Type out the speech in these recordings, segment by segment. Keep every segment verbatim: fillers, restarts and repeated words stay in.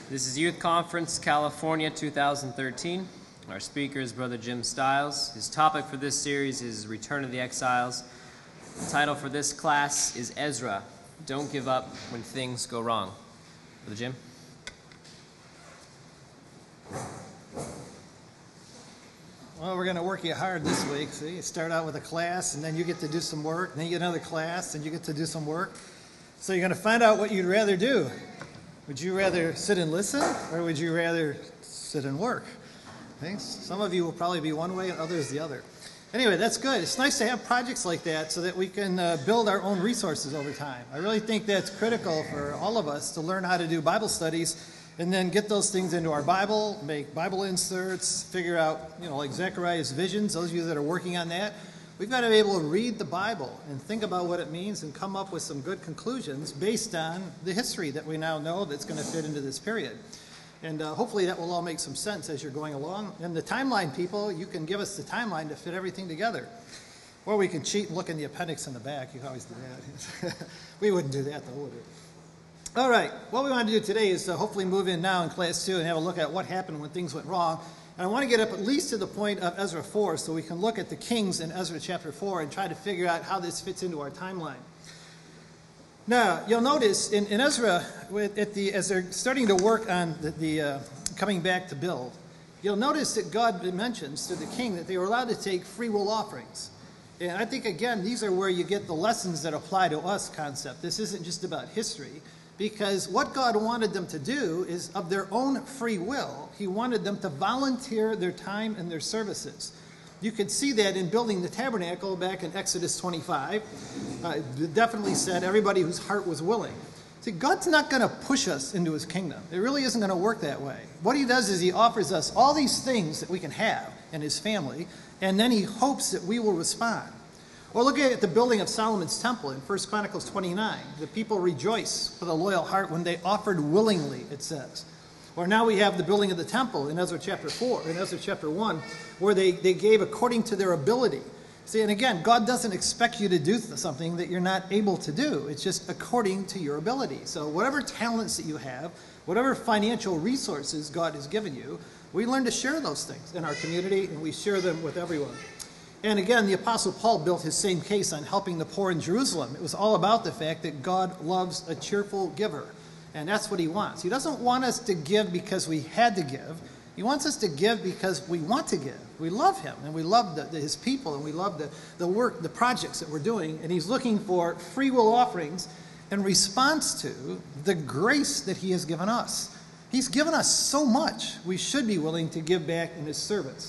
This is Youth Conference California two thousand thirteen. Our speaker is Brother Jim Stiles. His topic for this series is Return of the Exiles. The title for this class is Ezra, Don't Give Up When Things Go Wrong. Brother Jim? Well, we're going to work you hard this week. See, you start out with a class, and then you get to do some work, and then you get another class, and you get to do some work. So you're going to find out what you'd rather do. Would you rather sit and listen, or would you rather sit and work? Thanks. Some of you will probably be one way, and others the other. Anyway, that's good. It's nice to have projects like that so that we can uh, build our own resources over time. I really think that's critical for all of us to learn how to do Bible studies and then get those things into our Bible, make Bible inserts, figure out, you know, like Zechariah's visions, those of you that are working on that. We've got to be able to read the Bible and think about what it means and come up with some good conclusions based on the history that we now know that's going to fit into this period. And uh, hopefully that will all make some sense as you're going along. And the timeline people, you can give us the timeline to fit everything together. Or we can cheat and look in the appendix in the back. You can always do that. We wouldn't do that, though, would we? All right, what we want to do today is uh, hopefully move in now in class two and have a look at what happened when things went wrong. And I want to get up at least to the point of Ezra four so we can look at the kings in Ezra chapter four and try to figure out how this fits into our timeline. Now, you'll notice in, in Ezra, at the, as they're starting to work on the, the uh, coming back to build, you'll notice that God mentions to the king that they were allowed to take free will offerings. And I think, again, these are where you get the lessons that apply to us concept. This isn't just about history. Because what God wanted them to do is, of their own free will, he wanted them to volunteer their time and their services. You could see that in building the tabernacle back in Exodus twenty-five. Uh, it definitely said everybody whose heart was willing. See, God's not going to push us into his kingdom. It really isn't going to work that way. What he does is he offers us all these things that we can have in his family, and then he hopes that we will respond. Or look at the building of Solomon's temple in First Chronicles twenty-nine. The people rejoice with a loyal heart when they offered willingly, it says. Or now we have the building of the temple in Ezra chapter four, in Ezra chapter one, where they, they gave according to their ability. See, and again, God doesn't expect you to do something that you're not able to do. It's just according to your ability. So whatever talents that you have, whatever financial resources God has given you, we learn to share those things in our community, and we share them with everyone. And again, the Apostle Paul built his same case on helping the poor in Jerusalem. It was all about the fact that God loves a cheerful giver. And that's what he wants. He doesn't want us to give because we had to give. He wants us to give because we want to give. We love him, and we love the, the, his people, and we love the, the work, the projects that we're doing. And he's looking for free will offerings in response to the grace that he has given us. He's given us so much, we should be willing to give back in his service.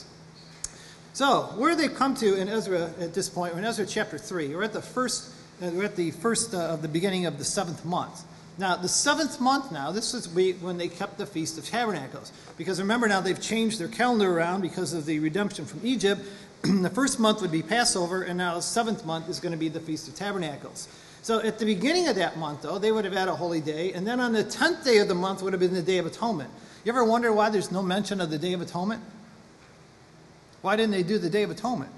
So, where they come to in Ezra at this point, we're in Ezra chapter three. We're at the first, uh, we're at the first uh, of the beginning of the seventh month. Now, the seventh month now, this is when they kept the Feast of Tabernacles. Because remember now, they've changed their calendar around because of the redemption from Egypt. The first month would be Passover, and now the seventh month is going to be the Feast of Tabernacles. So, at the beginning of that month, though, they would have had a holy day, and then on the tenth day of the month would have been the Day of Atonement. You ever wonder why there's no mention of the Day of Atonement? Why didn't they do the Day of Atonement?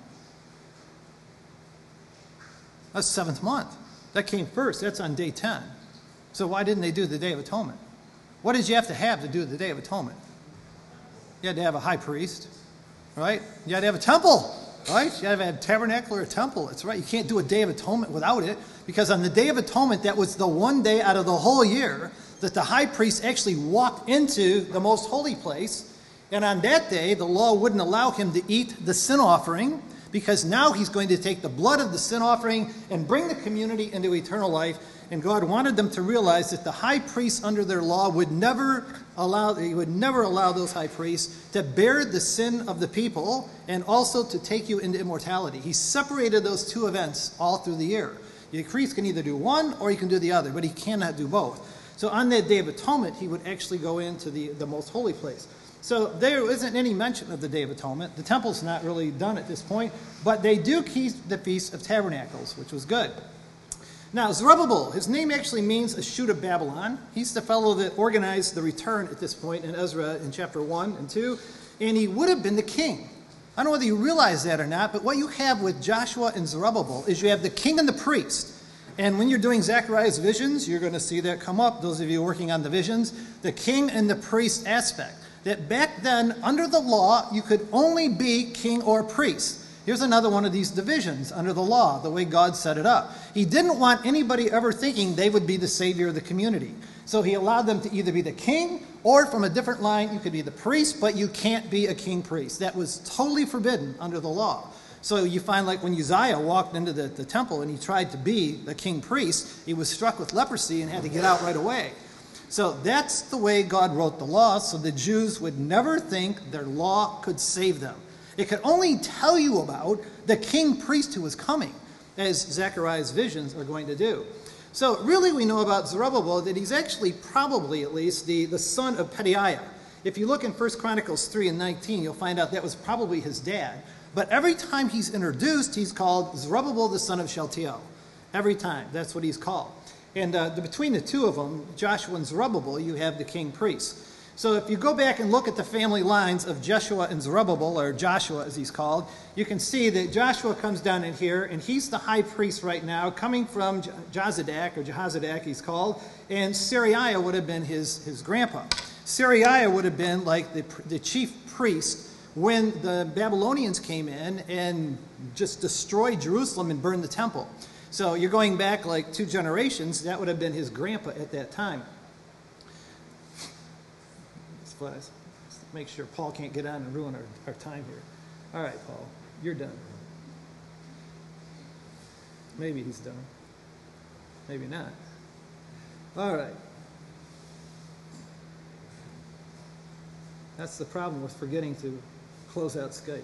That's seventh month. That came first. That's on day ten. So why didn't they do the Day of Atonement? What did you have to have to do the Day of Atonement? You had to have a high priest, right? You had to have a temple, right? You had to have a tabernacle or a temple. That's right. You can't do a Day of Atonement without it, because on the Day of Atonement, that was the one day out of the whole year that the high priest actually walked into the most holy place. And on that day, the law wouldn't allow him to eat the sin offering, because now he's going to take the blood of the sin offering and bring the community into eternal life. And God wanted them to realize that the high priests under their law would never allow, he would never allow those high priests to bear the sin of the people and also to take you into immortality. He separated those two events all through the year. The priest can either do one or he can do the other, but he cannot do both. So on that Day of Atonement, he would actually go into the, the most holy place. So there isn't any mention of the Day of Atonement. The temple's not really done at this point, but they do keep the Feast of Tabernacles, which was good. Now, Zerubbabel, his name actually means a shoot of Babylon. He's the fellow that organized the return at this point in Ezra in chapter one and two, and he would have been the king. I don't know whether you realize that or not, but what you have with Joshua and Zerubbabel is you have the king and the priest. And when you're doing Zechariah's visions, you're going to see that come up, those of you working on the visions, the king and the priest aspect. That back then, under the law, you could only be king or priest. Here's another one of these divisions under the law, the way God set it up. He didn't want anybody ever thinking they would be the savior of the community. So he allowed them to either be the king, or from a different line, you could be the priest, but you can't be a king priest. That was totally forbidden under the law. So you find like when Uzziah walked into the, the temple and he tried to be the king priest, he was struck with leprosy and had to get out right away. So that's the way God wrote the law, so the Jews would never think their law could save them. It could only tell you about the king priest who was coming, as Zechariah's visions are going to do. So really we know about Zerubbabel that he's actually probably at least the, the son of Pedaiah. If you look in First Chronicles three and nineteen, you'll find out that was probably his dad. But every time he's introduced, he's called Zerubbabel, the son of Shealtiel. Every time, that's what he's called. And uh, the, between the two of them, Joshua and Zerubbabel, you have the king priest. So if you go back and look at the family lines of Jeshua and Zerubbabel, or Joshua as he's called, you can see that Joshua comes down in here, and he's the high priest right now, coming from Jozadak, or Jehozadak he's called, and Seraiah would have been his, his grandpa. Seraiah would have been like the, the chief priest when the Babylonians came in and just destroyed Jerusalem and burned the temple. So you're going back like two generations, that would have been his grandpa at that time. Let's make sure Paul can't get on and ruin our, our time here. All right, Paul, you're done. Maybe he's done. Maybe not. All right. That's the problem with forgetting to close out Skype.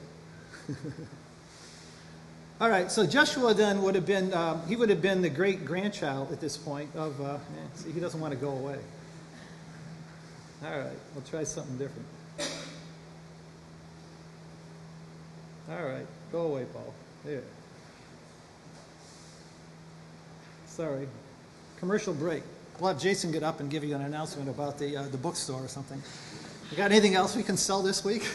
All right, so Joshua then would have been, um, he would have been the great-grandchild at this point of, uh, see, he doesn't want to go away. All right, we'll try something different. All right, go away, Paul. There. Sorry. Commercial break. We'll have Jason get up and give you an announcement about the, uh, the bookstore or something. You got anything else we can sell this week?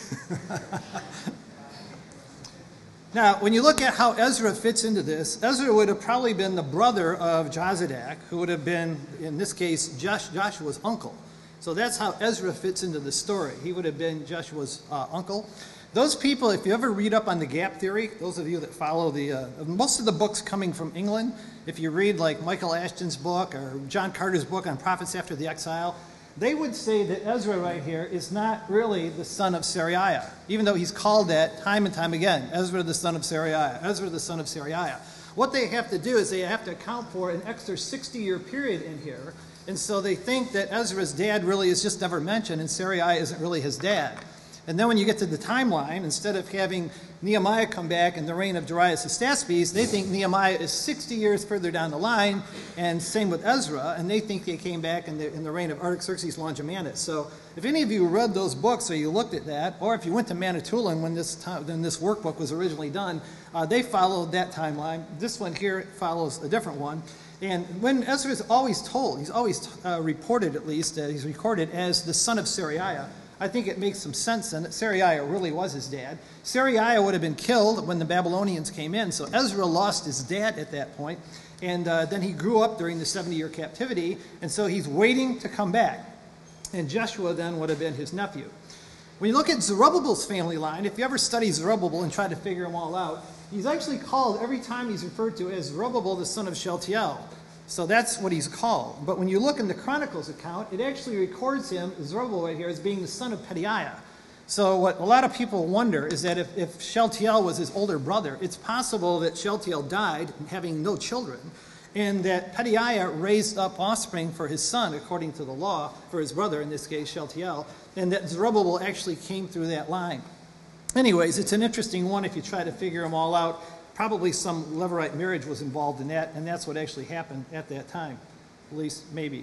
Now, when you look at how Ezra fits into this, Ezra would have probably been the brother of Jozadak, who would have been, in this case, Josh, Joshua's uncle. So that's how Ezra fits into the story. He would have been Joshua's uh, uncle. Those people, if you ever read up on the gap theory, those of you that follow the, uh, most of the books coming from England, if you read like Michael Ashton's book or John Carter's book on prophets after the exile, they would say that Ezra right here is not really the son of Seraiah, even though he's called that time and time again, Ezra the son of Seraiah, Ezra the son of Seraiah. What they have to do is they have to account for an extra sixty-year period in here, and so they think that Ezra's dad really is just never mentioned, and Seraiah isn't really his dad. And then when you get to the timeline, instead of having Nehemiah come back in the reign of Darius Hystaspes, they think Nehemiah is sixty years further down the line, and same with Ezra, and they think they came back in the, in the reign of Artaxerxes Longimanus. So if any of you read those books or you looked at that, or if you went to Manitoulin when this, time, when this workbook was originally done, uh, they followed that timeline. This one here follows a different one. And when Ezra is always told, he's always uh, reported at least, uh, he's recorded as the son of Seraiah, I think it makes some sense then that Seraiah really was his dad. Seraiah would have been killed when the Babylonians came in, so Ezra lost his dad at that point, and uh, then he grew up during the seventy-year captivity, and so he's waiting to come back. And Joshua then would have been his nephew. When you look at Zerubbabel's family line, if you ever study Zerubbabel and try to figure them all out, he's actually called, every time he's referred to as Zerubbabel, the son of Shealtiel. So that's what he's called. But when you look in the Chronicles account, it actually records him, Zerubbabel right here, as being the son of Pedaiah. So what a lot of people wonder is that if, if Shealtiel was his older brother, it's possible that Shealtiel died having no children, and that Pedaiah raised up offspring for his son, according to the law, for his brother, in this case Shealtiel, and that Zerubbabel actually came through that line. Anyways, it's an interesting one if you try to figure them all out. Probably some Levirate marriage was involved in that, and that's what actually happened at that time. At least, maybe.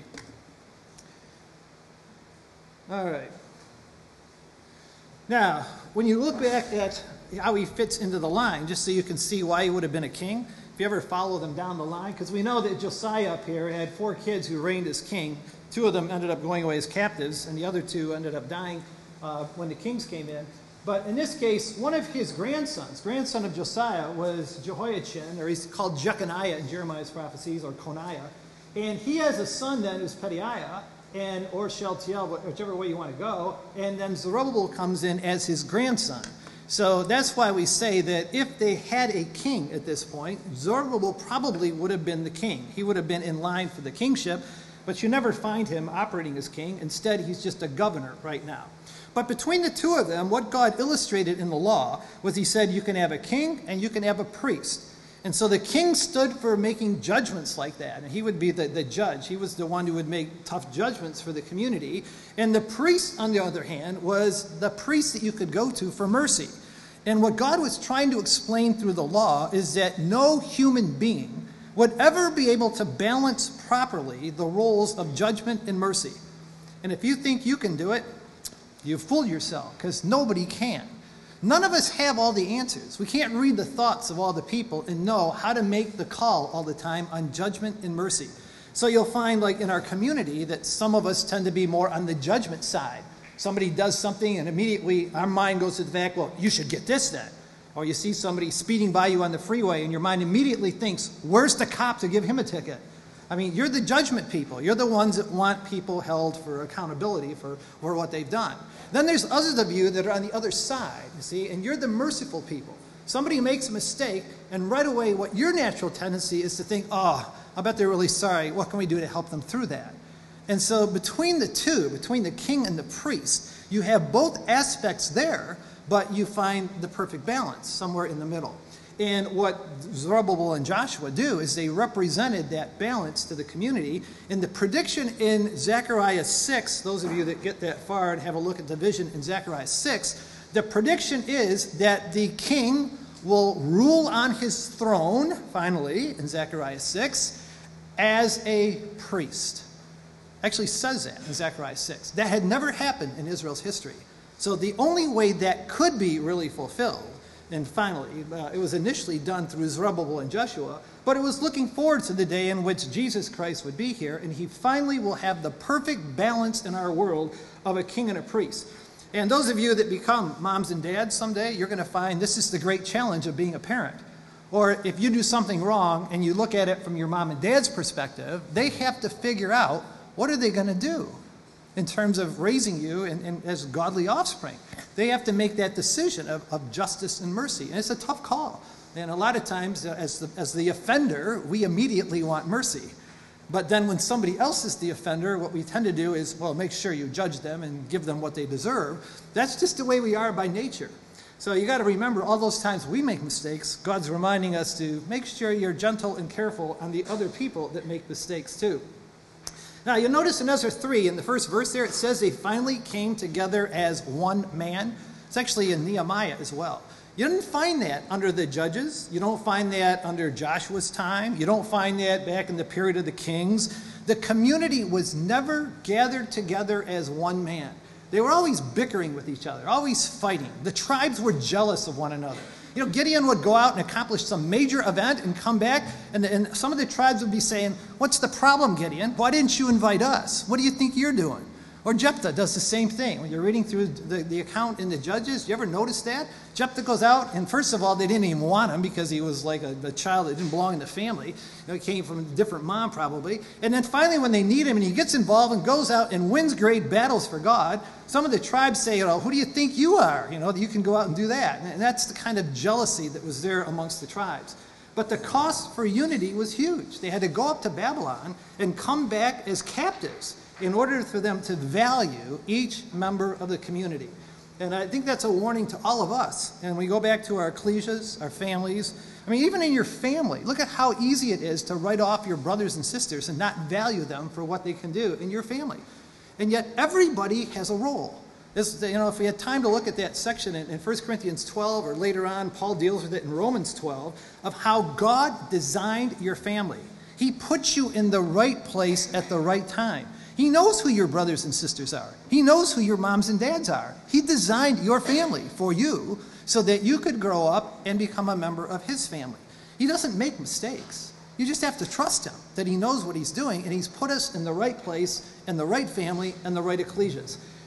All right. Now, when you look back at how he fits into the line, just so you can see why he would have been a king, if you ever follow them down the line, because we know that Josiah up here had four kids who reigned as king. Two of them ended up going away as captives, and the other two ended up dying uh, when the kings came in. But in this case, one of his grandsons, grandson of Josiah, was Jehoiachin, or he's called Jeconiah in Jeremiah's prophecies, or Coniah. And he has a son then who's Pedaiah, and or Shealtiel, whichever way you want to go. And then Zerubbabel comes in as his grandson. So that's why we say that if they had a king at this point, Zerubbabel probably would have been the king. He would have been in line for the kingship, but you never find him operating as king. Instead, he's just a governor right now. But between the two of them, what God illustrated in the law was he said you can have a king and you can have a priest. And so the king stood for making judgments like that, and he would be the, the judge. He was the one who would make tough judgments for the community. And the priest, on the other hand, was the priest that you could go to for mercy. And what God was trying to explain through the law is that no human being would ever be able to balance properly the roles of judgment and mercy. And if you think you can do it, you fool yourself, because nobody can. None of us have all the answers. We can't read the thoughts of all the people and know how to make the call all the time on judgment and mercy. So you'll find, like in our community, that some of us tend to be more on the judgment side. Somebody does something and immediately our mind goes to the fact, well, you should get this then. Or you see somebody speeding by you on the freeway and your mind immediately thinks, where's the cop to give him a ticket? I mean, you're the judgment people. You're the ones that want people held for accountability for, for what they've done. Then there's others of you that are on the other side, you see, and you're the merciful people. Somebody makes a mistake, and right away what your natural tendency is to think, oh, I bet they're really sorry. What can we do to help them through that? And so between the two, between the king and the priest, you have both aspects there, but you find the perfect balance somewhere in the middle. And what Zerubbabel and Joshua do is they represented that balance to the community. And the prediction in Zechariah six, those of you that get that far and have a look at the vision in Zechariah six, the prediction is that the king will rule on his throne, finally, in Zechariah six, as a priest. Actually says that in Zechariah six. That had never happened in Israel's history. So the only way that could be really fulfilled, and finally, uh, it was initially done through Zerubbabel and Joshua, but it was looking forward to the day in which Jesus Christ would be here, and he finally will have the perfect balance in our world of a king and a priest. And those of you that become moms and dads someday, you're going to find this is the great challenge of being a parent. Or if you do something wrong and you look at it from your mom and dad's perspective, they have to figure out what are they going to do in terms of raising you and, and as godly offspring. They have to make that decision of, of justice and mercy. And it's a tough call. And a lot of times, uh, as, the, as the offender, we immediately want mercy. But then when somebody else is the offender, what we tend to do is, well, make sure you judge them and give them what they deserve. That's just the way we are by nature. So you got to remember, all those times we make mistakes, God's reminding us to make sure you're gentle and careful on the other people that make mistakes too. Now, you'll notice in Ezra three, in the first verse there, it says they finally came together as one man. It's actually in Nehemiah as well. You didn't find that under the judges. You don't find that under Joshua's time. You don't find that back in the period of the kings. The community was never gathered together as one man. They were always bickering with each other, always fighting. The tribes were jealous of one another. You know, Gideon would go out and accomplish some major event and come back, and, and some of the tribes would be saying, what's the problem, Gideon? Why didn't you invite us? What do you think you're doing? Or Jephthah does the same thing. When you're reading through the, the account in the Judges, you ever notice that? Jephthah goes out, and first of all, they didn't even want him because he was like a, a child that didn't belong in the family. You know, he came from a different mom probably. And then finally when they need him and he gets involved and goes out and wins great battles for God, some of the tribes say, you know, who do you think you are? You know, you can go out and do that. And that's the kind of jealousy that was there amongst the tribes. But the cost for unity was huge. They had to go up to Babylon and come back as captives in order for them to value each member of the community. And I think that's a warning to all of us. And we go back to our ecclesias, our families. I mean, even in your family, look at how easy it is to write off your brothers and sisters and not value them for what they can do in your family. And yet everybody has a role. This, you know, if we had time to look at that section in, in First Corinthians twelve, or later on, Paul deals with it in Romans twelve, of how God designed your family. He put you in the right place at the right time. He knows who your brothers and sisters are. He knows who your moms and dads are. He designed your family for you so that you could grow up and become a member of his family. He doesn't make mistakes. You just have to trust him that he knows what he's doing, and he's put us in the right place, in the right family, and the right ecclesias.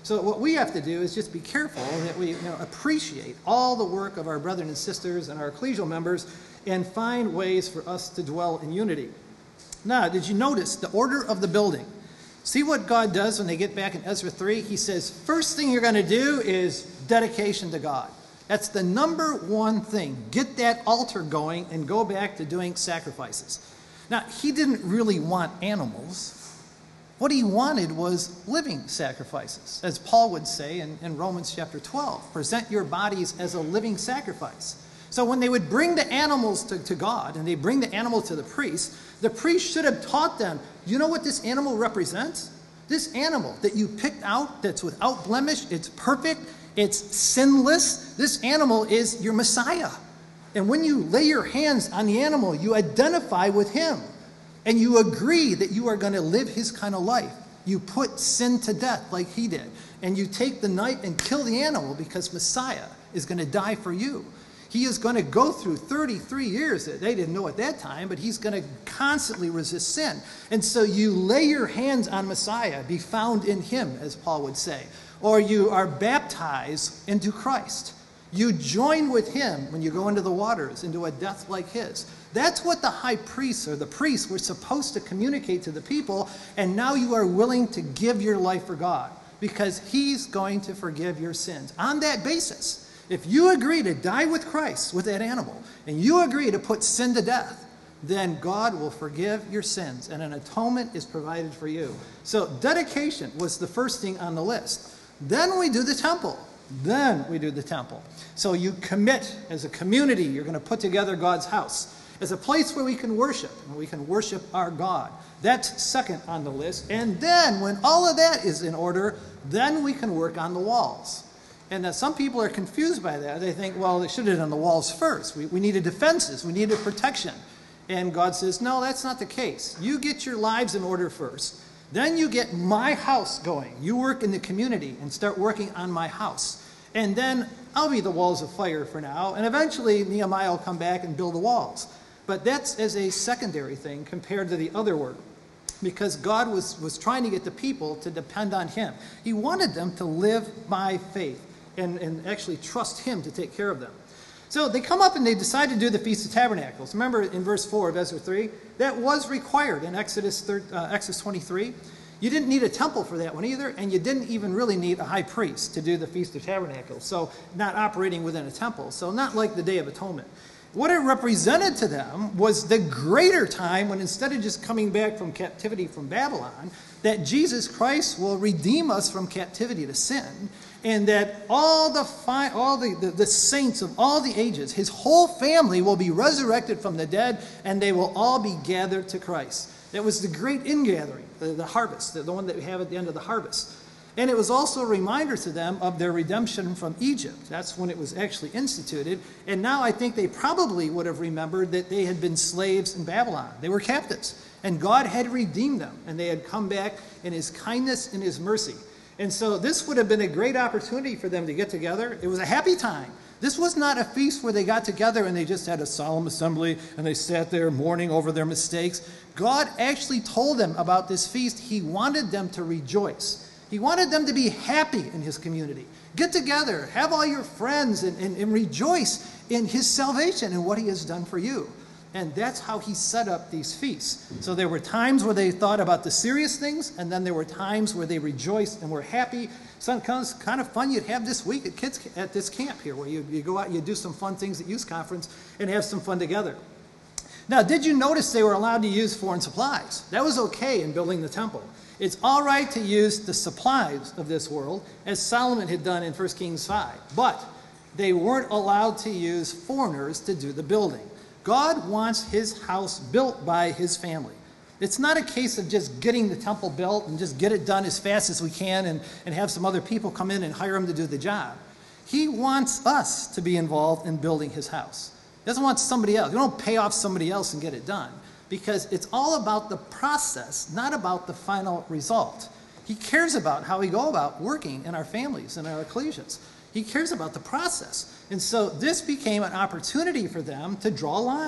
So what we have to do is just be careful that we you know, appreciate all the work of our brethren and sisters and our ecclesial members and find ways for us to dwell in unity. Now, did you notice the order of the building? See what God does when they get back in Ezra three? He says, first thing you're going to do is dedication to God. That's the number one thing. Get that altar going and go back to doing sacrifices. Now, he didn't really want animals. What he wanted was living sacrifices. As Paul would say in, in Romans chapter twelve, present your bodies as a living sacrifice. So when they would bring the animals to, to God and they bring the animal to the priest, the priest should have taught them, you know what this animal represents? This animal that you picked out, that's without blemish, it's perfect, it's sinless. This animal is your Messiah. And when you lay your hands on the animal, you identify with him. And you agree that you are going to live his kind of life. You put sin to death like he did. And you take the knife and kill the animal because Messiah is going to die for you. He is going to go through thirty-three years that they didn't know at that time, but he's going to constantly resist sin. And so you lay your hands on Messiah, be found in him, as Paul would say. Or you are baptized into Christ. You join with him when you go into the waters, into a death like his. That's what the high priests or the priests were supposed to communicate to the people, and now you are willing to give your life for God because he's going to forgive your sins. On that basis, if you agree to die with Christ, with that animal, and you agree to put sin to death, then God will forgive your sins, and an atonement is provided for you. So dedication was the first thing on the list. Then we do the temple. Then we do the temple. So you commit as a community, you're going to put together God's house as a place where we can worship, and we can worship our God. That's second on the list. And then when all of that is in order, then we can work on the walls. And that some people are confused by that. They think, well, they should have done the walls first. We, we needed defenses. We needed protection. And God says, no, that's not the case. You get your lives in order first. Then you get my house going. You work in the community and start working on my house. And then I'll be the walls of fire for now. And eventually Nehemiah will come back and build the walls. But that's as a secondary thing compared to the other work. Because God was, was trying to get the people to depend on him. He wanted them to live by faith. And, and actually trust him to take care of them. So they come up and they decide to do the Feast of Tabernacles. Remember in verse four of Ezra three, that was required in Exodus, third, uh, Exodus twenty-three. You didn't need a temple for that one either, and you didn't even really need a high priest to do the Feast of Tabernacles. So not operating within a temple. So not like the Day of Atonement. What it represented to them was the greater time when instead of just coming back from captivity from Babylon, that Jesus Christ will redeem us from captivity to sin, and that all the fi- all the, the, the saints of all the ages, his whole family will be resurrected from the dead, and they will all be gathered to Christ. That was the great ingathering, the, the harvest, the, the one that we have at the end of the harvest. And it was also a reminder to them of their redemption from Egypt. That's when it was actually instituted. And now I think they probably would have remembered that they had been slaves in Babylon. They were captives. And God had redeemed them. And they had come back in his kindness and his mercy. And so this would have been a great opportunity for them to get together. It was a happy time. This was not a feast where they got together and they just had a solemn assembly and they sat there mourning over their mistakes. God actually told them about this feast. He wanted them to rejoice. He wanted them to be happy in his community. Get together, have all your friends, and, and, and rejoice in his salvation and what he has done for you. And that's how he set up these feasts. So there were times where they thought about the serious things, and then there were times where they rejoiced and were happy. So it was kind of fun you'd have this week at kids at this camp here, where you, you go out and you do some fun things at youth conference and have some fun together. Now, did you notice they were allowed to use foreign supplies? That was okay in building the temple. It's all right to use the supplies of this world, as Solomon had done in First Kings five. But they weren't allowed to use foreigners to do the building. God wants his house built by his family. It's not a case of just getting the temple built and just get it done as fast as we can and, and have some other people come in and hire them to do the job. He wants us to be involved in building his house. He doesn't want somebody else. You don't pay off somebody else and get it done. Because it's all about the process, not about the final result. He cares about how we go about working in our families and our ecclesias. He cares about the process. And so this became an opportunity for them to draw a line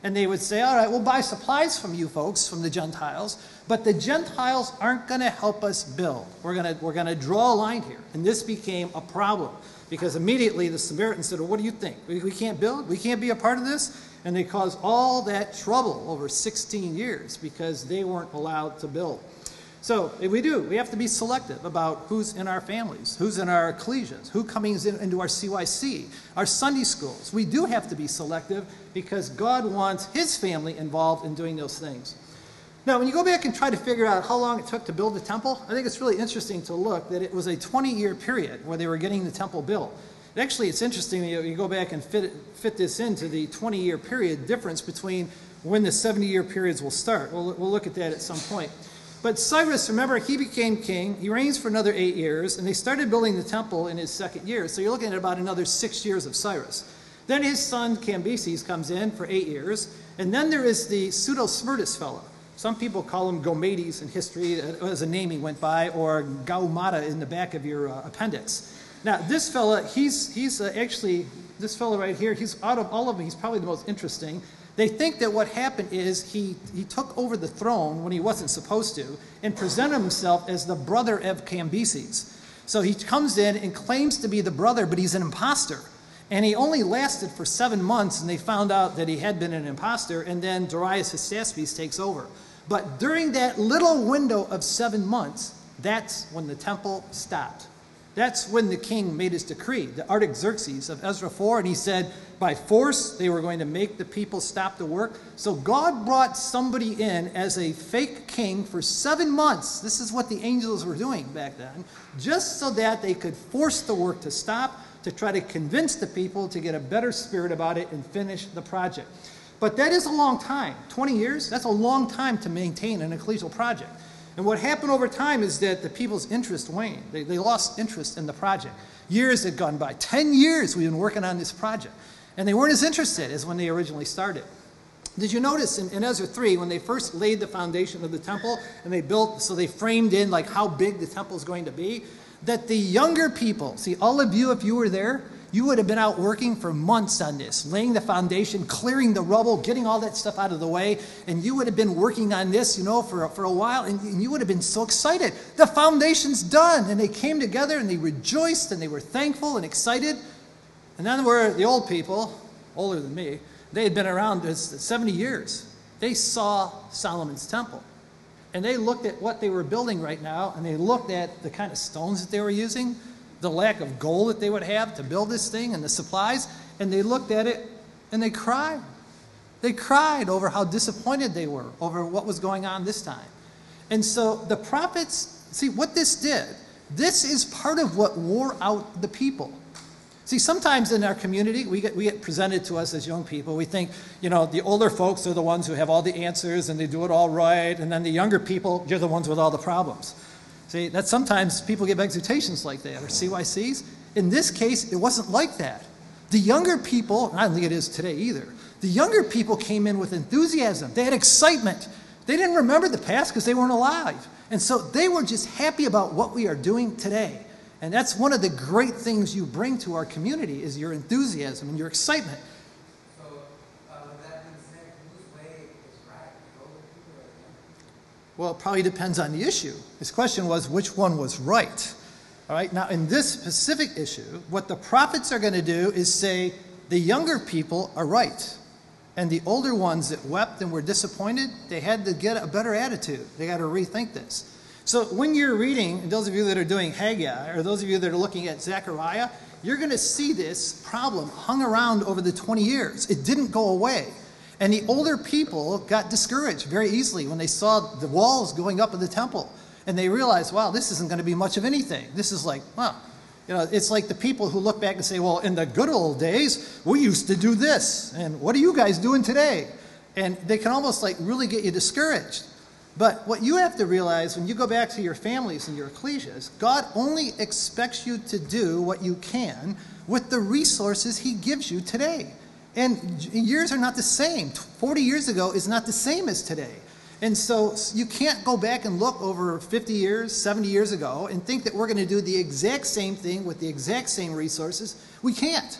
And they would say, all right, we'll buy supplies from you folks, from the Gentiles, but the Gentiles aren't going to help us build. We're going to we're going to draw a line here. And this became a problem because immediately the Samaritans said, well, what do you think? We, we can't build? We can't be a part of this? And they caused all that trouble over sixteen years because they weren't allowed to build. So we do. We have to be selective about who's in our families, who's in our ecclesias, who comes in, into our C Y C, our Sunday schools. We do have to be selective because God wants his family involved in doing those things. Now, when you go back and try to figure out how long it took to build the temple, I think it's really interesting to look that it was a twenty-year period where they were getting the temple built. Actually, it's interesting you, you go back and fit, fit this into the twenty-year period difference between when the seventy-year periods will start. We'll, we'll look at that at some point. But Cyrus, remember, he became king. He reigns for another eight years, and they started building the temple in his second year. So you're looking at about another six years of Cyrus. Then his son Cambyses comes in for eight years, and then there is the Pseudo-Smyrtus fellow. Some people call him Gomedes in history, as a name he went by, or Gaumata in the back of your uh, appendix. Now, this fella, he's, he's uh, actually, this fella right here, he's out of all of them, he's probably the most interesting. They think that what happened is he, he took over the throne when he wasn't supposed to and presented himself as the brother of Cambyses. So he comes in and claims to be the brother, but he's an imposter. And he only lasted for seven months, and they found out that he had been an imposter, and then Darius Hystaspes takes over. But during that little window of seven months, that's when the temple stopped. That's when the king made his decree, the Artaxerxes of Ezra four, and he said by force they were going to make the people stop the work. So God brought somebody in as a fake king for seven months. This is what the angels were doing back then, just so that they could force the work to stop, to try to convince the people to get a better spirit about it and finish the project. But that is a long time. twenty years, that's a long time to maintain an ecclesial project. And what happened over time is that the people's interest waned. They, they lost interest in the project. Years had gone by. Ten years we've been working on this project. And they weren't as interested as when they originally started. Did you notice in, in Ezra three, when they first laid the foundation of the temple, and they built, so they framed in like how big the temple is going to be, that the younger people, see, all of you, if you were there, you would have been out working for months on this, laying the foundation, clearing the rubble, getting all that stuff out of the way, and you would have been working on this, you know, for, for a while, and, and you would have been so excited. The foundation's done, and they came together, and they rejoiced, and they were thankful and excited. And then were the old people, older than me, they had been around seventy years. They saw Solomon's temple. And they looked at what they were building right now, and they looked at the kind of stones that they were using, the lack of gold that they would have to build this thing and the supplies, and they looked at it and they cried. They cried over how disappointed they were over what was going on this time. And so the prophets, see what this did, this is part of what wore out the people. See, sometimes in our community, we get, we get presented to us as young people. We think, you know, the older folks are the ones who have all the answers and they do it all right, and then the younger people, you're the ones with all the problems. See, that sometimes people give exhortations like that, or C Y Cs. In this case, it wasn't like that. The younger people, and I don't think it is today either, the younger people came in with enthusiasm. They had excitement. They didn't remember the past because they weren't alive. And so they were just happy about what we are doing today. And that's one of the great things you bring to our community is your enthusiasm and your excitement. So, uh, that being said, whose way is right? The older people or the younger? Well, it probably depends on the issue. His question was, which one was right? All right, now in this specific issue, what the prophets are going to do is say the younger people are right. And the older ones that wept and were disappointed, they had to get a better attitude. They got to rethink this. So when you're reading, and those of you that are doing Haggai, or those of you that are looking at Zechariah, you're going to see this problem hung around over the twenty years. It didn't go away. And the older people got discouraged very easily when they saw the walls going up of the temple. And they realized, wow, this isn't going to be much of anything. This is like, wow. You know, it's like the people who look back and say, well, in the good old days, we used to do this. And what are you guys doing today? And they can almost like really get you discouraged. But what you have to realize when you go back to your families and your ecclesias, God only expects you to do what you can with the resources he gives you today. And years are not the same. forty years ago is not the same as today. And so you can't go back and look over fifty years, seventy years ago and think that we're going to do the exact same thing with the exact same resources. We can't.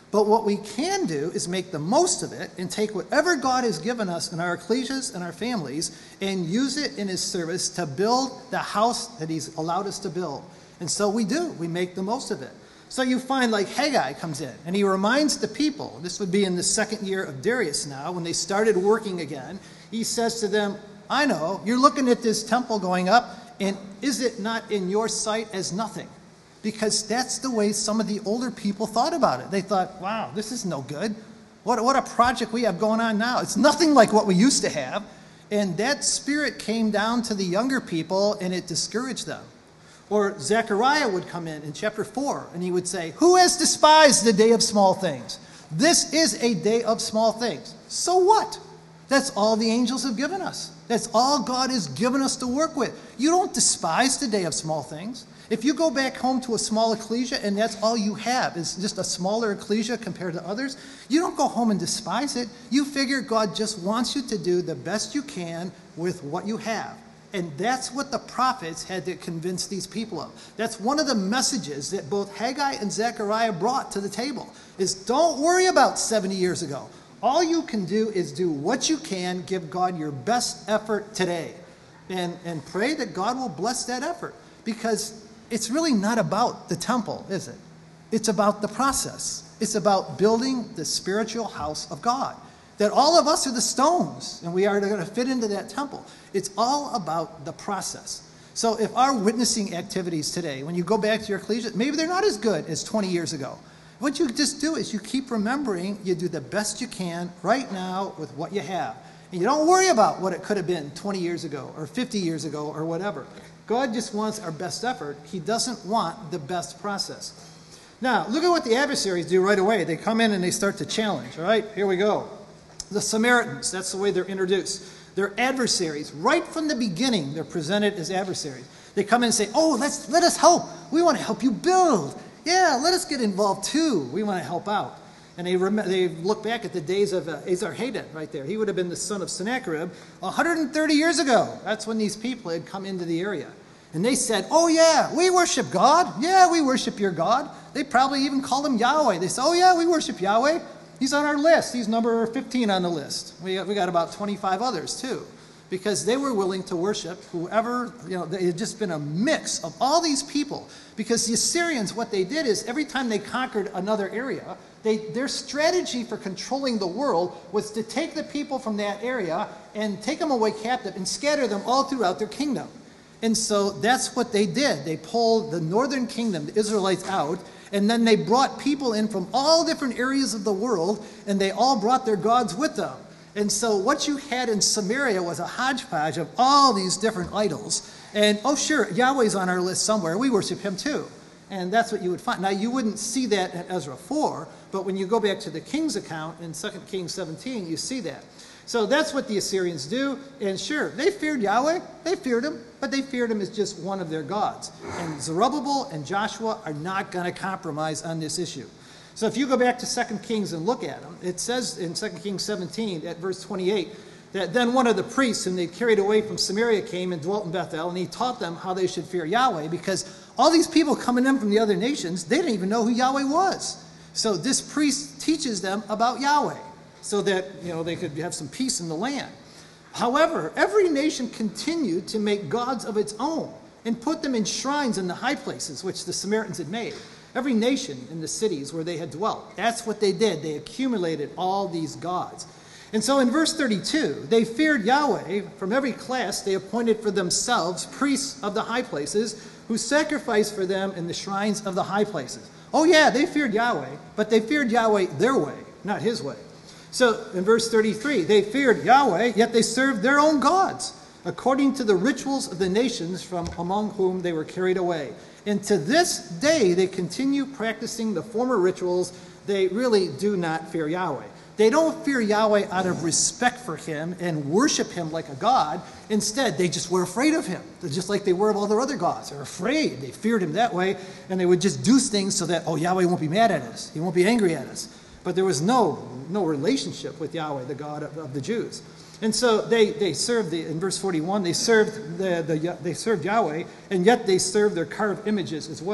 But what we can do is make the most of it and take whatever God has given us in our ecclesias and our families and use it in his service to build the house that he's allowed us to build. And so we do. We make the most of it. So you find like Haggai comes in and he reminds the people, this would be in the second year of Darius now, when they started working again, he says to them, I know, you're looking at this temple going up, and is it not in your sight as nothing? Because that's the way some of the older people thought about it. They thought, wow, this is no good. What, what a project we have going on now. It's nothing like what we used to have. And that spirit came down to the younger people, and it discouraged them. Or Zechariah would come in in chapter four, and he would say, who has despised the day of small things? This is a day of small things. So what? That's all the angels have given us. That's all God has given us to work with. You don't despise the day of small things. If you go back home to a small ecclesia and that's all you have is just a smaller ecclesia compared to others, you don't go home and despise it. You figure God just wants you to do the best you can with what you have. And that's what the prophets had to convince these people of. That's one of the messages that both Haggai and Zechariah brought to the table, is don't worry about seventy years ago. All you can do is do what you can, give God your best effort today, and, and pray that God will bless that effort. Because it's really not about the temple, is it? It's about the process. It's about building the spiritual house of God. That all of us are the stones, and we are going to fit into that temple. It's all about the process. So if our witnessing activities today, when you go back to your ecclesia, maybe they're not as good as twenty years ago. What you just do is you keep remembering you do the best you can right now with what you have. And you don't worry about what it could have been twenty years ago or fifty years ago or whatever. God just wants our best effort. He doesn't want the best process. Now, look at what the adversaries do right away. They come in and they start to challenge. All right, here we go. The Samaritans, that's the way they're introduced. They're adversaries. Right from the beginning, they're presented as adversaries. They come in and say, oh, let's, let us help. We want to help you build. Yeah, let us get involved too. We want to help out. And they, rem- they look back at the days of uh, Esarhaddon right there. He would have been the son of Sennacherib one hundred thirty years ago. That's when these people had come into the area. And they said, oh yeah, we worship God. Yeah, we worship your God. They probably even called him Yahweh. They said, oh yeah, we worship Yahweh. He's on our list. He's number fifteen on the list. We got, we got about twenty-five others too. Because they were willing to worship whoever, you know, it had just been a mix of all these people. Because the Assyrians, what they did is every time they conquered another area, they, their strategy for controlling the world was to take the people from that area and take them away captive and scatter them all throughout their kingdom. And so that's what they did. They pulled the northern kingdom, the Israelites, out, and then they brought people in from all different areas of the world, and they all brought their gods with them. And so what you had in Samaria was a hodgepodge of all these different idols. And, oh, sure, Yahweh's on our list somewhere. We worship him too. And that's what you would find. Now, you wouldn't see that in Ezra four, but when you go back to the king's account in Second Kings seventeen, you see that. So that's what the Assyrians do. And sure, they feared Yahweh. They feared him, but they feared him as just one of their gods. And Zerubbabel and Joshua are not going to compromise on this issue. So if you go back to Second Kings and look at them, it says in Second Kings seventeen at verse twenty-eight that then one of the priests whom they carried away from Samaria came and dwelt in Bethel, and he taught them how they should fear Yahweh, because all these people coming in from the other nations, they didn't even know who Yahweh was. So this priest teaches them about Yahweh so that, you know, they could have some peace in the land. However, every nation continued to make gods of its own and put them in shrines in the high places, which the Samaritans had made. Every nation in the cities where they had dwelt. That's what they did. They accumulated all these gods. And so in verse thirty-two, they feared Yahweh. From every class they appointed for themselves priests of the high places who sacrificed for them in the shrines of the high places. Oh yeah, they feared Yahweh, but they feared Yahweh their way, not his way. So in verse thirty-three, they feared Yahweh, yet they served their own gods, according to the rituals of the nations from among whom they were carried away. And to this day, they continue practicing the former rituals. They really do not fear Yahweh. They don't fear Yahweh out of respect for him and worship him like a god. Instead, they just were afraid of him. They're just like they were of all their other gods. They're afraid. They feared him that way, and they would just do things so that, oh, Yahweh won't be mad at us. He won't be angry at us. But there was no, no relationship with Yahweh, the God of, of the Jews. And so they, they served, the, in verse forty-one, they served, the, the, they served Yahweh, and yet they served their carved images as well.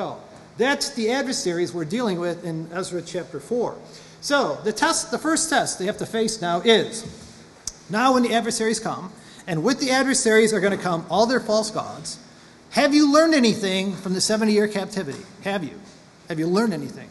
That's the adversaries we're dealing with in Ezra chapter four. So the test, the first test they have to face now is, now when the adversaries come, and with the adversaries are going to come all their false gods, have you learned anything from the seventy-year captivity? Have you? Have you learned anything?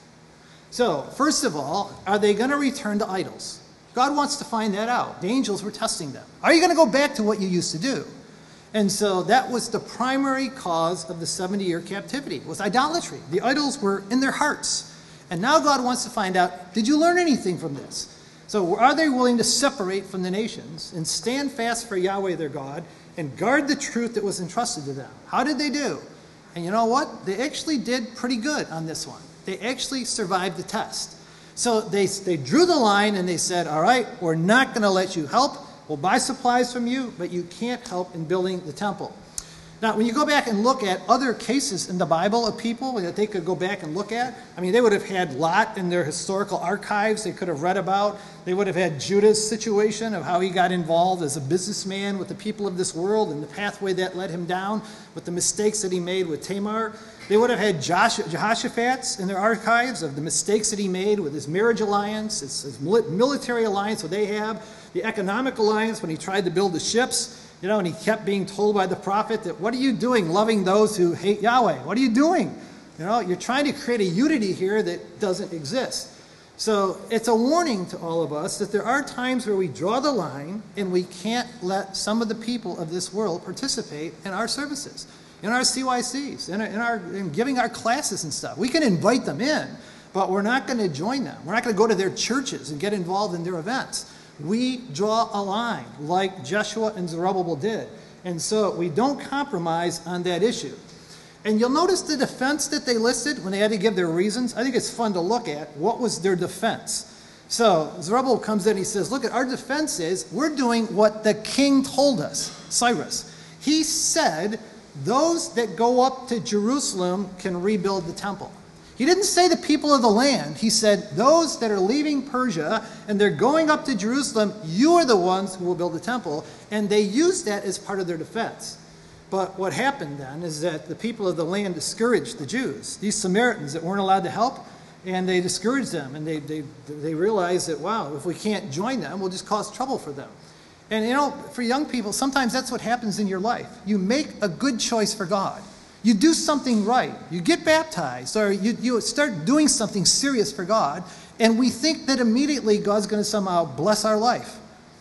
So, first of all, are they going to return to idols? God wants to find that out. The angels were testing them. Are you going to go back to what you used to do? And so that was the primary cause of the seventy-year captivity, was idolatry. The idols were in their hearts. And now God wants to find out, did you learn anything from this? So are they willing to separate from the nations and stand fast for Yahweh their God and guard the truth that was entrusted to them? How did they do? And you know what? They actually did pretty good on this one. They actually survived the test. So they, they drew the line and they said, all right, we're not going to let you help. We'll buy supplies from you, but you can't help in building the temple. Now, when you go back and look at other cases in the Bible of people that they could go back and look at, I mean, they would have had Lot in their historical archives they could have read about. They would have had Judah's situation of how he got involved as a businessman with the people of this world and the pathway that led him down, with the mistakes that he made with Tamar. They would have had Josh, Jehoshaphat's in their archives of the mistakes that he made with his marriage alliance, his, his military alliance with Ahab, the economic alliance when he tried to build the ships. You know, and he kept being told by the prophet that, what are you doing loving those who hate Yahweh? What are you doing? You know, you're trying to create a unity here that doesn't exist. So it's a warning to all of us that there are times where we draw the line and we can't let some of the people of this world participate in our services, in our C Y Cs, in our, in, our, in giving our classes and stuff. We can invite them in, but we're not going to join them. We're not going to go to their churches and get involved in their events. We draw a line like Joshua and Zerubbabel did. And so we don't compromise on that issue. And you'll notice the defense that they listed when they had to give their reasons. I think it's fun to look at. What was their defense? So Zerubbabel comes in and he says, look, our defense is we're doing what the king told us, Cyrus. He said those that go up to Jerusalem can rebuild the temple. He didn't say the people of the land. He said those that are leaving Persia and they're going up to Jerusalem, you are the ones who will build the temple. And they used that as part of their defense. But what happened then is that the people of the land discouraged the Jews, these Samaritans that weren't allowed to help, and they discouraged them. And they, they, they realized that, wow, if we can't join them, we'll just cause trouble for them. And you know, for young people, sometimes that's what happens in your life. You make a good choice for God. You do something right. You get baptized, or you, you start doing something serious for God, and we think that immediately God's going to somehow bless our life.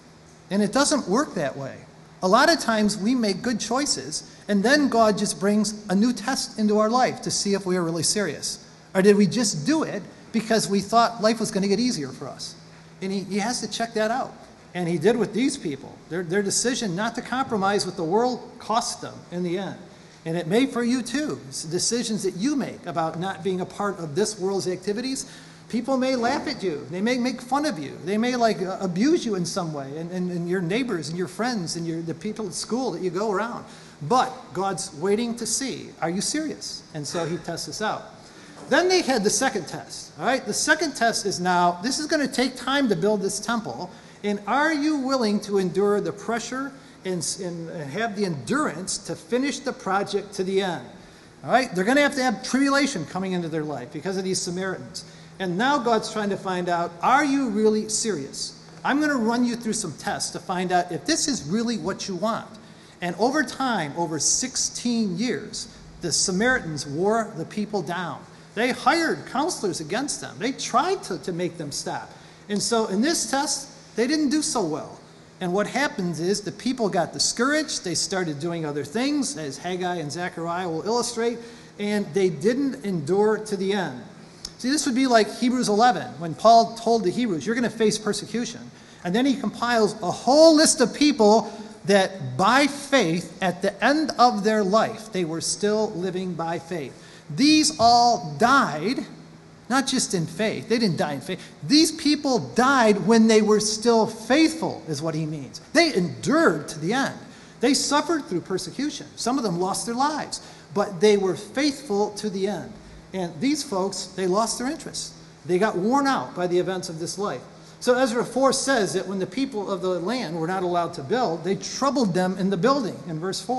And it doesn't work that way. A lot of times we make good choices, and then God just brings a new test into our life to see if we are really serious. Or did we just do it because we thought life was going to get easier for us? And he, he has to check that out. And he did with these people. Their, their decision not to compromise with the world cost them in the end. And it may for you too. It's the decisions that you make about not being a part of this world's activities. People may laugh at you. They may make fun of you. They may like uh, abuse you in some way, and, and, and your neighbors and your friends and your, the people at school that you go around. But God's waiting to see, are you serious? And so he tests us out. Then they had the second test. All right, the second test is now, this is going to take time to build this temple. And are you willing to endure the pressure and, and have the endurance to finish the project to the end? All right, they're going to have to have tribulation coming into their life because of these Samaritans. And now God's trying to find out, are you really serious? I'm going to run you through some tests to find out if this is really what you want. And over time, over sixteen years, the Samaritans wore the people down. They hired counselors against them. They tried to, to make them stop. And so in this test, they didn't do so well. And what happens is the people got discouraged. They started doing other things, as Haggai and Zechariah will illustrate, and they didn't endure to the end. See, this would be like Hebrews eleven, when Paul told the Hebrews, you're going to face persecution. And then he compiles a whole list of people that by faith, at the end of their life, they were still living by faith. These all died, not just in faith. They didn't die in faith. These people died when they were still faithful, is what he means. They endured to the end. They suffered through persecution. Some of them lost their lives, but they were faithful to the end. And these folks, they lost their interest. They got worn out by the events of this life. So Ezra four says that when the people of the land were not allowed to build, they troubled them in the building, in verse four.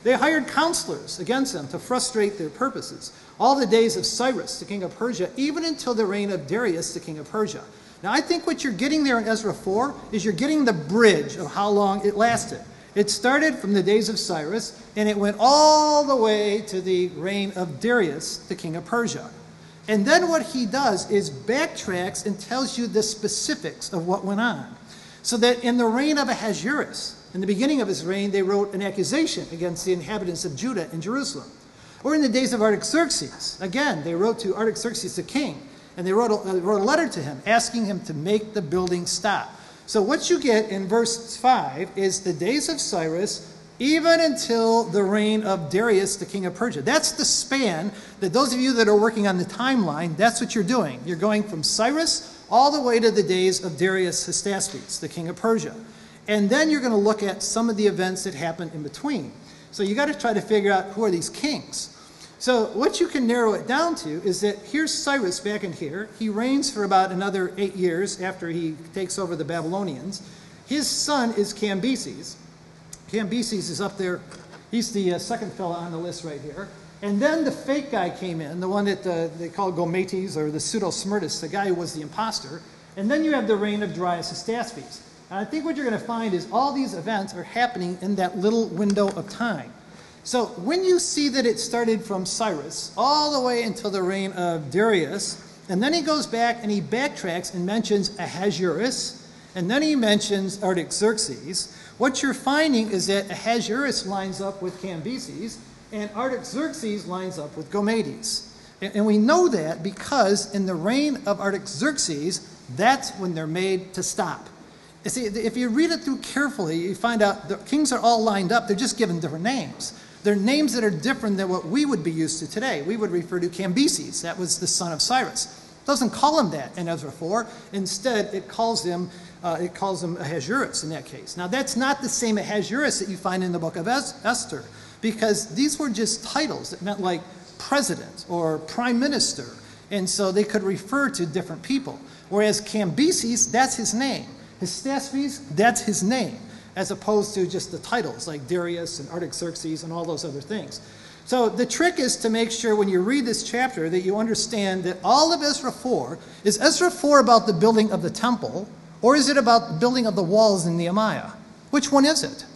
They hired counselors against them to frustrate their purposes. All the days of Cyrus, the king of Persia, even until the reign of Darius, the king of Persia. Now, I think what you're getting there in Ezra four is you're getting the bridge of how long it lasted. It started from the days of Cyrus, and it went all the way to the reign of Darius, the king of Persia. And then what he does is backtracks and tells you the specifics of what went on. So that in the reign of Ahasuerus, in the beginning of his reign, they wrote an accusation against the inhabitants of Judah and Jerusalem. Or in the days of Artaxerxes, again, they wrote to Artaxerxes the king, and they wrote a, uh, wrote a letter to him asking him to make the building stop. So what you get in verse five is the days of Cyrus, even until the reign of Darius, the king of Persia. That's the span that those of you that are working on the timeline, that's what you're doing. You're going from Cyrus all the way to the days of Darius Hystaspes, the king of Persia. And then you're going to look at some of the events that happened in between. So you got to try to figure out who are these kings. So what you can narrow it down to is that here's Cyrus back in here. He reigns for about another eight years after he takes over the Babylonians. His son is Cambyses. Cambyses is up there. He's the uh, second fellow on the list right here. And then the fake guy came in, the one that uh, they call Gometes, or the pseudo-Smyrtus, the guy who was the imposter. And then you have the reign of Darius Hystaspes. And I think what you're going to find is all these events are happening in that little window of time. So when you see that it started from Cyrus all the way until the reign of Darius, and then he goes back and he backtracks and mentions Ahasuerus, and then he mentions Artaxerxes, what you're finding is that Ahasuerus lines up with Cambyses, and Artaxerxes lines up with Gometes. And, and we know that because in the reign of Artaxerxes, that's when they're made to stop. You see, if you read it through carefully, you find out the kings are all lined up. They're just given different names. They're names that are different than what we would be used to today. We would refer to Cambyses. That was the son of Cyrus. It doesn't call him that in Ezra four. Instead, it calls him uh, it calls him Ahasuerus in that case. Now, that's not the same Ahasuerus that you find in the book of Esther, because these were just titles that meant like president or prime minister, and so they could refer to different people. Whereas Cambyses, that's his name. Hystaspes, that's his name, as opposed to just the titles like Darius and Artaxerxes and all those other things. So the trick is to make sure when you read this chapter that you understand that all of Ezra four, is Ezra four about the building of the temple, or is it about the building of the walls in Nehemiah? Which one is it?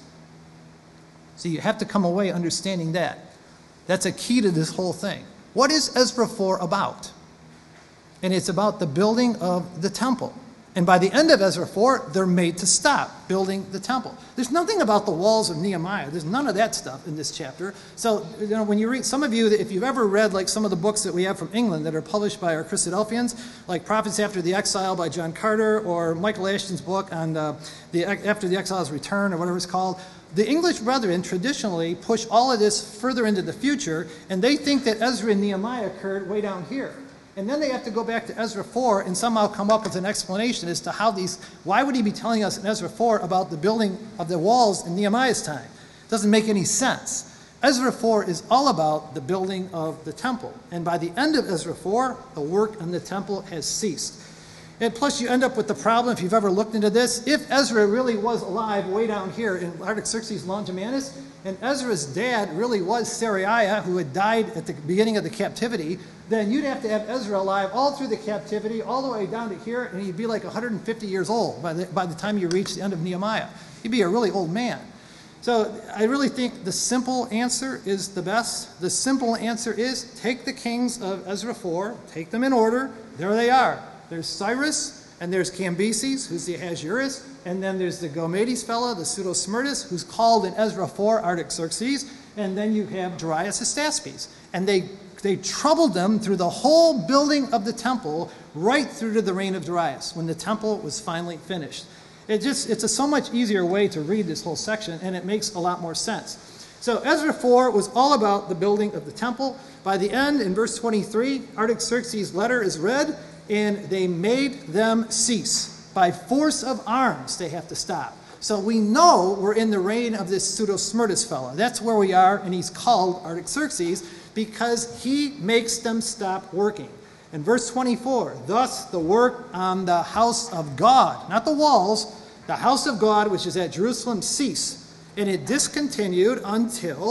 So you have to come away understanding that. That's a key to this whole thing. What is Ezra four about? And it's about the building of the temple. And by the end of Ezra four, they're made to stop building the temple. There's nothing about the walls of Nehemiah. There's none of that stuff in this chapter. So, you know, when you read, some of you, if you've ever read like some of the books that we have from England that are published by our Christadelphians, like Prophets After the Exile by John Carter, or Michael Ashton's book on uh, the After the Exile's Return, or whatever it's called, the English brethren traditionally push all of this further into the future, and they think that Ezra and Nehemiah occurred way down here. And then they have to go back to Ezra four and somehow come up with an explanation as to how these, why would he be telling us in Ezra four about the building of the walls in Nehemiah's time? It doesn't make any sense. Ezra four is all about the building of the temple. And by the end of Ezra four, the work on the temple has ceased. And plus you end up with the problem, if you've ever looked into this, if Ezra really was alive way down here in Artaxerxes Longimanus, and Ezra's dad really was Seraiah, who had died at the beginning of the captivity, then you'd have to have Ezra alive all through the captivity, all the way down to here, and he'd be like one hundred fifty years old by the, by the time you reach the end of Nehemiah. He'd be a really old man. So I really think the simple answer is the best. The simple answer is take the kings of Ezra four, take them in order. There they are. There's Cyrus, and there's Cambyses, who's the Ahasuerus, and then there's the Gometes fellow, the pseudo-Smyrtus, who's called in Ezra four Artaxerxes, and then you have Darius Hystaspes. And they They troubled them through the whole building of the temple, right through to the reign of Darius, when the temple was finally finished. It just, it's a so much easier way to read this whole section, and it makes a lot more sense. So Ezra four was all about the building of the temple. By the end, in verse twenty-three, Artaxerxes' letter is read, and they made them cease. By force of arms, they have to stop. So we know we're in the reign of this pseudo-Smyrtus fellow. That's where we are, and he's called Artaxerxes, because he makes them stop working. In verse twenty-four, thus the work on the house of God, not the walls, the house of God, which is at Jerusalem, ceased, and it discontinued until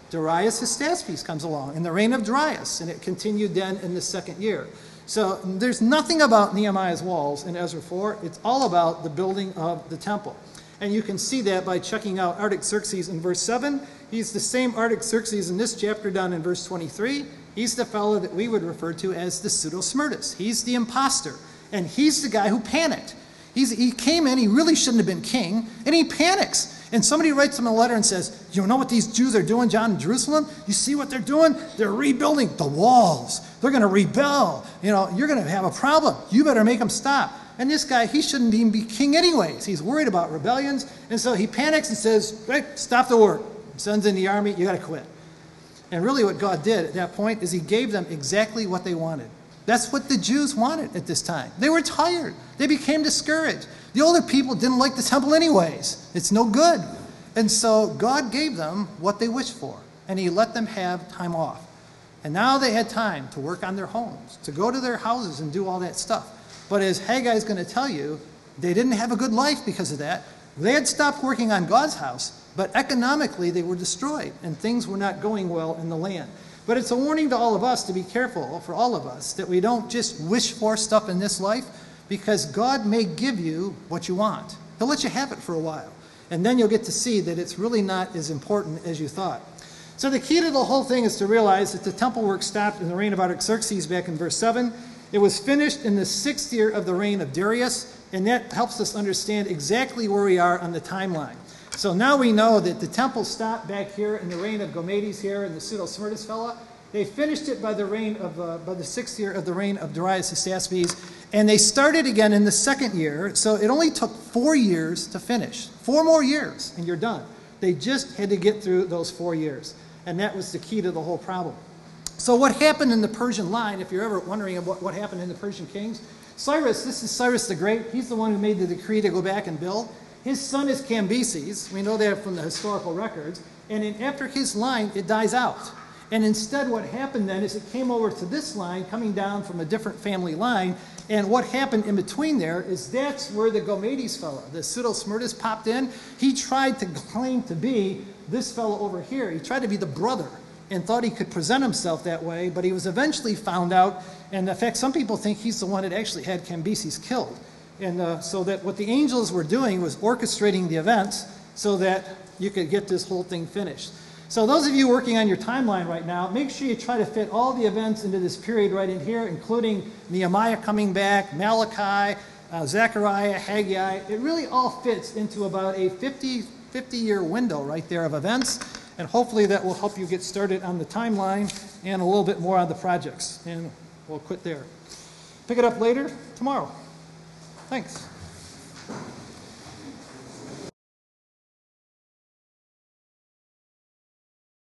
Darius Hystaspes comes along in the reign of Darius, and it continued then in the second year. So there's nothing about Nehemiah's walls in Ezra four. It's all about the building of the temple. And you can see that by checking out Artaxerxes in verse seven. He's the same Artaxerxes in this chapter down in verse twenty-three. He's the fellow that we would refer to as the pseudo-Smyrtus. He's the imposter. And he's the guy who panicked. He's, he came in, he really shouldn't have been king, and he panics. And somebody writes him a letter and says, you know what these Jews are doing, John, in Jerusalem? You see what they're doing? They're rebuilding the walls. They're going to rebel. You know, you're going to have a problem. You better make them stop. And this guy, he shouldn't even be king anyways. He's worried about rebellions. And so he panics and says, right, stop the work. Sends in the army, you got to quit. And really what God did at that point is he gave them exactly what they wanted. That's what the Jews wanted at this time. They were tired. They became discouraged. The older people didn't like the temple anyways. It's no good. And so God gave them what they wished for, and he let them have time off. And now they had time to work on their homes, to go to their houses and do all that stuff. But as Haggai is going to tell you, they didn't have a good life because of that. They had stopped working on God's house, but economically they were destroyed, and things were not going well in the land. But it's a warning to all of us to be careful, for all of us, that we don't just wish for stuff in this life, because God may give you what you want. He'll let you have it for a while. And then you'll get to see that it's really not as important as you thought. So the key to the whole thing is to realize that the temple work stopped in the reign of Artaxerxes back in verse seven. It was finished in the sixth year of the reign of Darius, and that helps us understand exactly where we are on the timeline. So now we know that the temple stopped back here in the reign of Gomedes here and the pseudo-Smyrtus fella. They finished it by the reign of uh, by the sixth year of the reign of Darius Hystaspes, and they started again in the second year. So it only took four years to finish. Four more years, and you're done. They just had to get through those four years, and that was the key to the whole problem. So what happened in the Persian line, if you're ever wondering what, what happened in the Persian kings, Cyrus, this is Cyrus the Great. He's the one who made the decree to go back and build. His son is Cambyses. We know that from the historical records. And in, after his line, it dies out. And instead what happened then is it came over to this line, coming down from a different family line. And what happened in between there is that's where the Gomedes fellow, the pseudo-Smyrtus, popped in. He tried to claim to be this fellow over here. He tried to be the brother and thought he could present himself that way, but he was eventually found out. And in fact, some people think he's the one that actually had Cambyses killed. And uh, so that what the angels were doing was orchestrating the events so that you could get this whole thing finished. So those of you working on your timeline right now, make sure you try to fit all the events into this period right in here, including Nehemiah coming back, Malachi, uh, Zechariah, Haggai. It really all fits into about a fifty, fifty-year window right there of events, and hopefully that will help you get started on the timeline and a little bit more on the projects. And we'll quit there. Pick it up later tomorrow. Thanks.